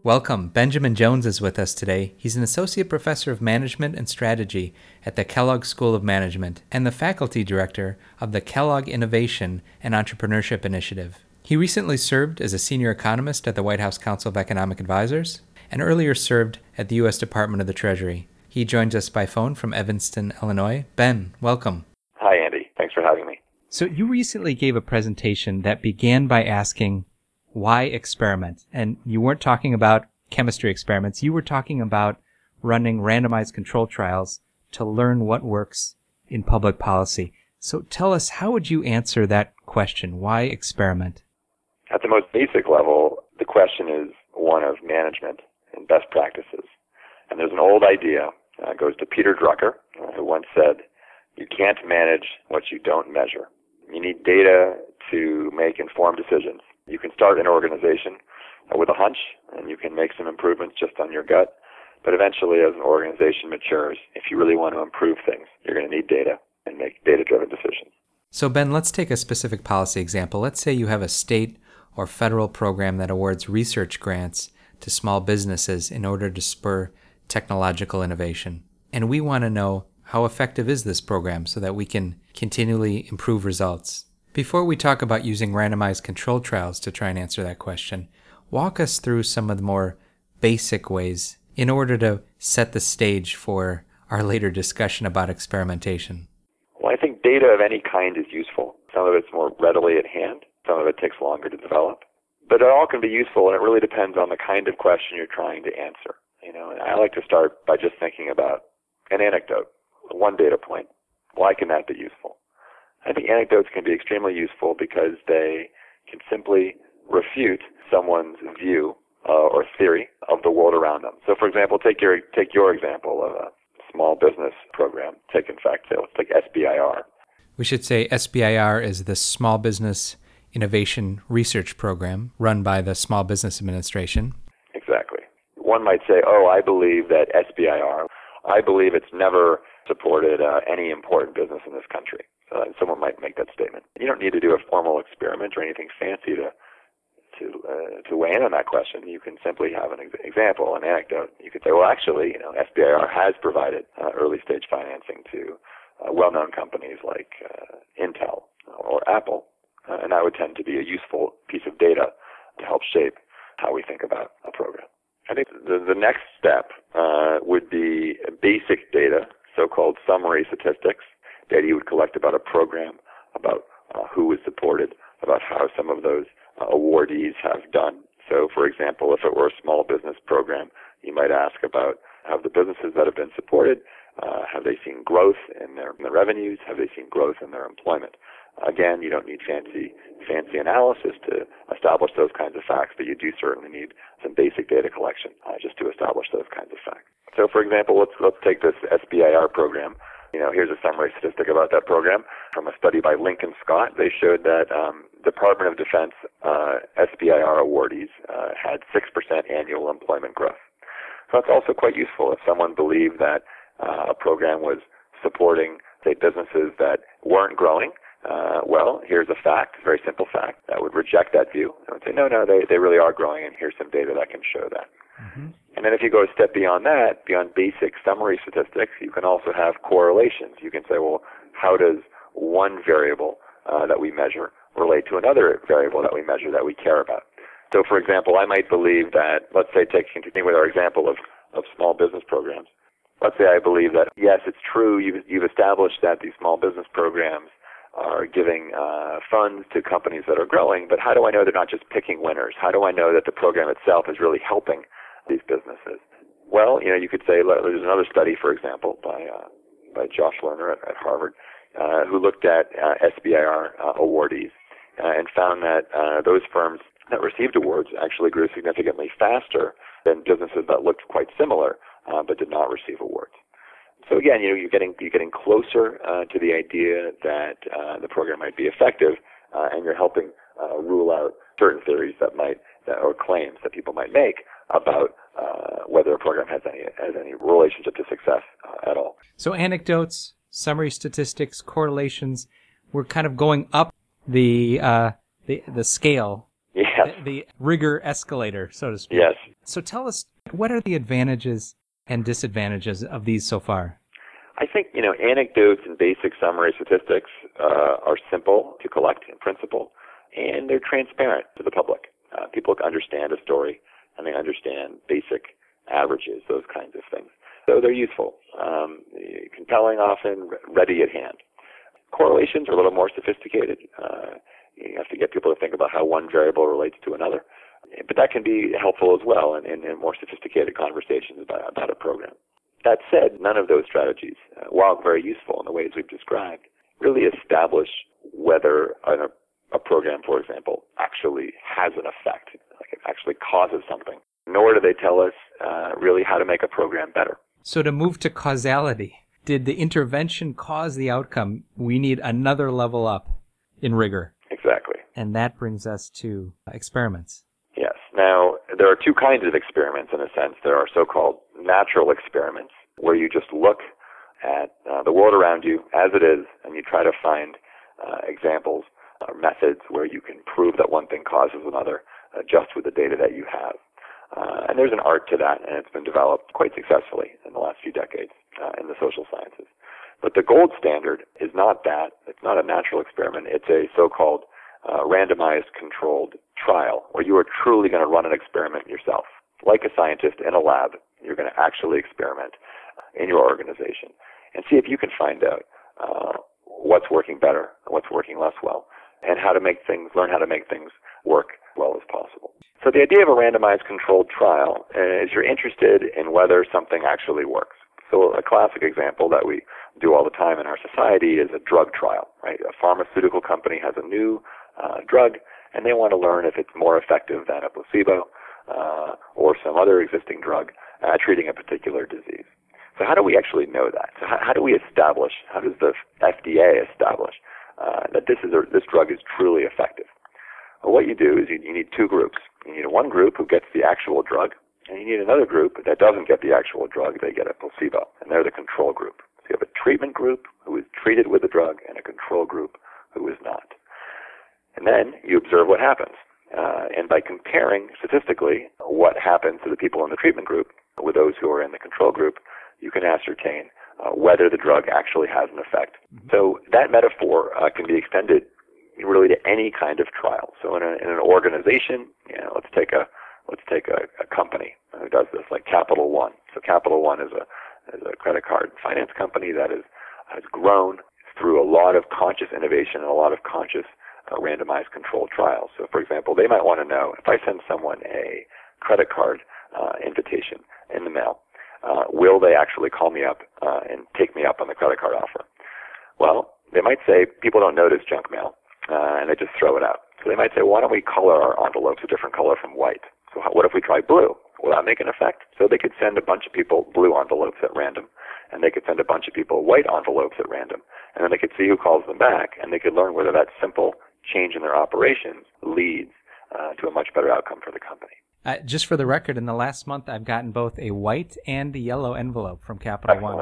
Welcome. Benjamin Jones is with us today. He's an associate professor of management and strategy at the Kellogg School of Management and the faculty director of the Kellogg Innovation and Entrepreneurship Initiative. He recently served as a senior economist at the White House Council of Economic Advisors and earlier served at the U.S. Department of the Treasury. He joins us by phone from Evanston, Illinois. Ben, welcome. Hi, Andy. Thanks for having me. So you recently gave a presentation that began by asking, why experiment? And you weren't talking about chemistry experiments. You were talking about running randomized control trials to learn what works in public policy. So tell us, how would you answer that question? Why experiment? At the most basic level, the question is one of management and best practices. And there's an old idea, goes to Peter Drucker, who once said, you can't manage what you don't measure. You need data to make informed decisions. You can start an organization with a hunch, and you can make some improvements just on your gut. But eventually, as an organization matures, if you really want to improve things, you're going to need data and make data-driven decisions. So, Ben, let's take a specific policy example. Let's say you have a state or federal program that awards research grants to small businesses in order to spur technological innovation. And we want to know, how effective is this program so that we can continually improve results? Before we talk about using randomized control trials to try and answer that question, walk us through some of the more basic ways in order to set the stage for our later discussion about experimentation. Well, I think data of any kind is useful. Some of it's more readily at hand. Some of it takes longer to develop. But it all can be useful, and it really depends on the kind of question you're trying to answer. And I like to start by just thinking about an anecdote, one data point. Why can that be useful? I think anecdotes can be extremely useful because they can simply refute someone's view or theory of the world around them. So, for example, take your example of a small business program. Let's take SBIR. We should say SBIR is the Small Business Innovation Research Program run by the Small Business Administration. Exactly. One might say, I believe that I believe it's never supported any important business in this country. Someone might make that statement. You don't need to do a formal experiment or anything fancy to weigh in on that question. You can simply have an example, an anecdote. You could say, SBIR has provided early stage financing to well-known companies like Intel or Apple, and that would tend to be a useful piece of data to help shape how we think about a program. I think the next step would be basic data, so-called summary statistics, data you would collect about a program, about who was supported, about how some of those awardees have done. So, for example, if it were a small business program, you might ask about, have the businesses that have been supported, have they seen growth in their revenues? Have they seen growth in their employment? Again, you don't need fancy analysis to establish those kinds of facts, but you do certainly need some basic data collection just to establish those kinds of facts. So, for example, let's take this SBIR program. Here's a summary statistic about that program from a study by Lincoln Scott. They showed that Department of Defense SBIR awardees had 6% annual employment growth. So that's also quite useful if someone believed that a program was supporting, say, businesses that weren't growing. Here's a fact, a very simple fact, that would reject that view. I would say, no, they really are growing, and here's some data that can show that. Mm-hmm. And then if you go a step beyond that, beyond basic summary statistics, you can also have correlations. You can say, how does one variable that we measure relate to another variable that we measure that we care about? So, for example, I might believe that, let's say, continuing with our example of small business programs, let's say I believe that, yes, it's true, you've established that these small business programs are giving funds to companies that are growing, but how do I know they're not just picking winners? How do I know that the program itself is really helping these businesses? Well, you could say, there's another study, for example, by Josh Lerner at Harvard, who looked at SBIR awardees and found that those firms that received awards actually grew significantly faster than businesses that looked quite similar but did not receive awards. So again, you're getting closer to the idea that the program might be effective, and you're helping rule out certain theories or claims that people might make about whether a program has any relationship to success at all. So anecdotes, summary statistics, correlations, we're kind of going up the scale. Yes. the rigor escalator, so to speak. Yes. So tell us, what are the advantages and disadvantages of these so far? I think, anecdotes and basic summary statistics are simple to collect in principle, and they're transparent to the public. People can understand a story, and they understand basic averages, those kinds of things. So they're useful, compelling often, ready at hand. Correlations are a little more sophisticated. You have to get people to think about how one variable relates to another. But that can be helpful as well in more sophisticated conversations about a program. That said, none of those strategies, while very useful in the ways we've described, really establish whether a program, for example, actually has an effect, like it actually causes something. Nor do they tell us really how to make a program better. So to move to causality, did the intervention cause the outcome? We need another level up in rigor. Exactly. And that brings us to experiments. Yes. Now, there are two kinds of experiments in a sense. There are so-called natural experiments, where you just look at the world around you as it is, and you try to find examples or methods where you can prove that one thing causes another just with the data that you have. And there's an art to that, and it's been developed quite successfully in the last few decades in the social sciences. But the gold standard is not that. It's not a natural experiment. It's a so-called randomized controlled trial, where you are truly going to run an experiment yourself. Like a scientist in a lab, you're going to actually experiment in your organization and see if you can find out what's working better, what's working less well, and learn how to make things work as well as possible. So the idea of a randomized controlled trial is you're interested in whether something actually works. So a classic example that we do all the time in our society is a drug trial, right? A pharmaceutical company has a new drug, and they want to learn if it's more effective than a placebo or some other existing drug treating a particular disease. So how do we actually know that? So how do we establish, how does the FDA establish that this drug is truly effective? Well, what you do is you need two groups. You need one group who gets the actual drug, and you need another group that doesn't get the actual drug. They get a placebo, and they're the control group. So you have a treatment group who is treated with the drug and a control group who is not. And then you observe what happens. And by comparing statistically what happens to the people in the treatment group with those who are in the control group, you can ascertain whether the drug actually has an effect. Mm-hmm. So that metaphor can be extended really to any kind of trial. So in an organization, let's take a company who does this, like Capital One. So Capital One is a credit card finance company that has grown through a lot of conscious innovation and a lot of conscious randomized controlled trials. So, for example, they might want to know, if I send someone a credit card invitation in the mail, will they actually call me up and take me up on the credit card offer? Well, they might say people don't notice junk mail, and they just throw it out. So they might say, why don't we color our envelopes a different color from white? So what if we try blue? Will that make an effect? So they could send a bunch of people blue envelopes at random, and they could send a bunch of people white envelopes at random, and then they could see who calls them back, and they could learn whether that simple change in their operations leads to a much better outcome for the company. Just for the record, in the last month, I've gotten both a white and a yellow envelope from Capital One.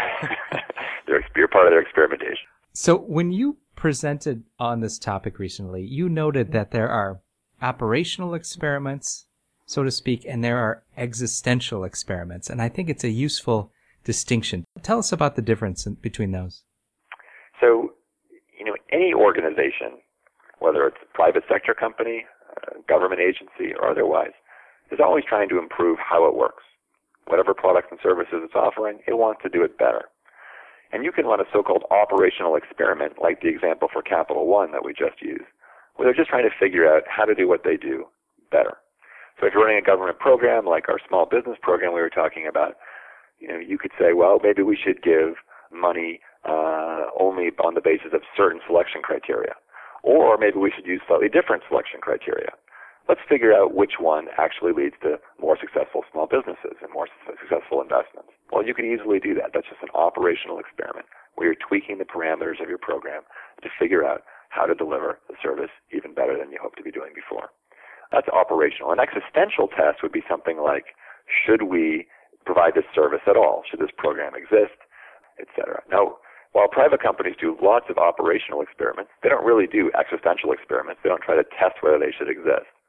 You're part of their experimentation. So when you presented on this topic recently, you noted that there are operational experiments, so to speak, and there are existential experiments. And I think it's a useful distinction. Tell us about the difference between those. So, any organization, whether it's a private sector company, a government agency, or otherwise, is always trying to improve how it works. Whatever products and services it's offering, it wants to do it better. And you can run a so-called operational experiment, like the example for Capital One that we just used, where they're just trying to figure out how to do what they do better. So if you're running a government program like our small business program we were talking about, you could say, well, maybe we should give money only on the basis of certain selection criteria. Or maybe we should use slightly different selection criteria. Let's figure out which one actually leads to more successful small businesses and more successful investments. Well, you can easily do that. That's just an operational experiment where you're tweaking the parameters of your program to figure out how to deliver the service even better than you hoped to be doing before. That's operational. An existential test would be something like, should we provide this service at all? Should this program exist? Etc. Now, while private companies do lots of operational experiments, they don't really do existential experiments. They don't try to test whether they should exist.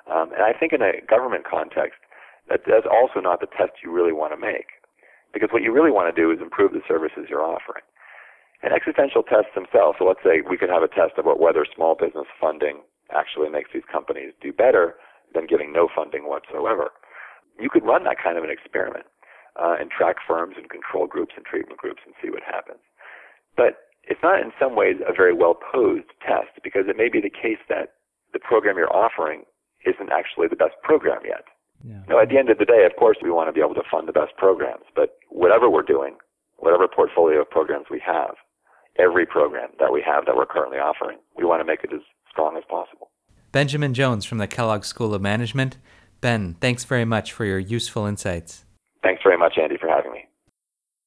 And I think in a government context, that's also not the test you really want to make. Because what you really want to do is improve the services you're offering. And existential tests themselves, so let's say we could have a test about whether small business funding actually makes these companies do better than giving no funding whatsoever. You could run that kind of an experiment and track firms and control groups and treatment groups and see what happens. But it's not in some ways a very well-posed test, because it may be the case that the program you're offering isn't actually the best program yet. Yeah. Now, at the end of the day, of course, we want to be able to fund the best programs, but whatever we're doing, whatever portfolio of programs we have, every program that we have that we're currently offering, we want to make it as strong as possible. Benjamin Jones from the Kellogg School of Management. Ben, thanks very much for your useful insights. Thanks very much, Andy, for having me.